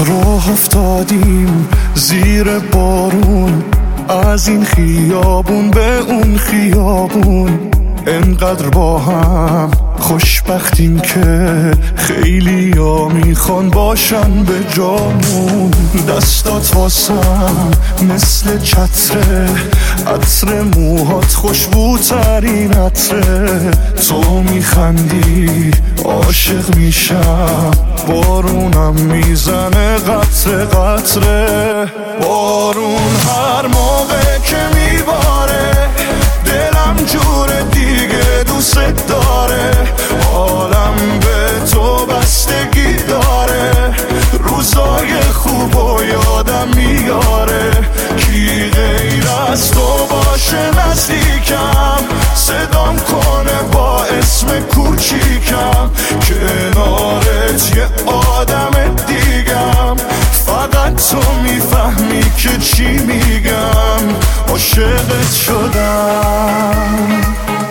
راه افتادیم زیر بارون، از این خیابون به اون خیابون، انقدر با هم خوشبختیم که خیلی ها میخوان باشن به جامون. دستات واسم مثل چتره، عطر موهات خوشبوترین عطره. تو میخندی عاشق میشم، بارونم میزنه قطره قطره. بارون هر موقع که میباره دلم جور دیگه دوست داره. عالم به تو بستگی داره، روزای خوب و یادم میاره. کی غیر از تو باشه نزدیکم، صدام کنه با اسم کوچیکم. کنارت یه آدم دیگم، فقط تو میفهمی که چی میگم. عاشقت شدم،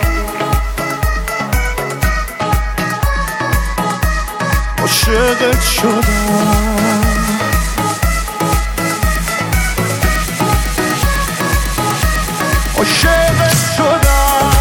عاشقت شدم، عاشقت شدم.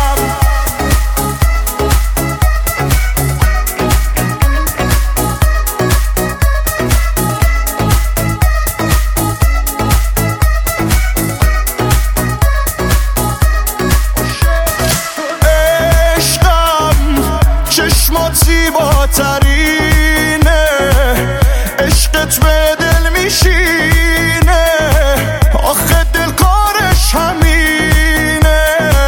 چشمات زیباترینه، عشقت به دل میشینه، آخه دل کارش همینه.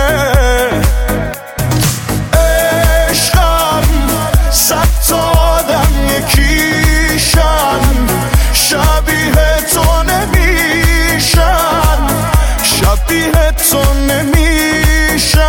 عشقم صد تا آدم یکیشن، شبیه تو نمیشن، شبیه تو نمیشن.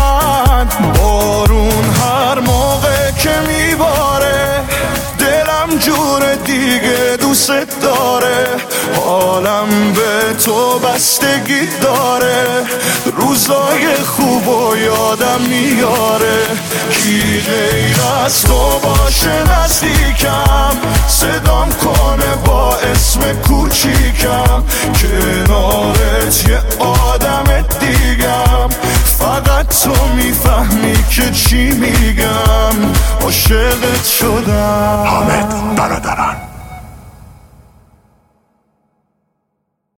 بارون هر موقع که میباره دلم جور دیگه دوست داره. عالم به تو بستگی داره، روزای خوب و یادم میاره. کی غیر از تو باشه نزدیکم، صدام کنه با اسم کوچیکم. کنارت یه آدم دیگم، فقط تو میفهمی که چی میگم. عاشقت شدم.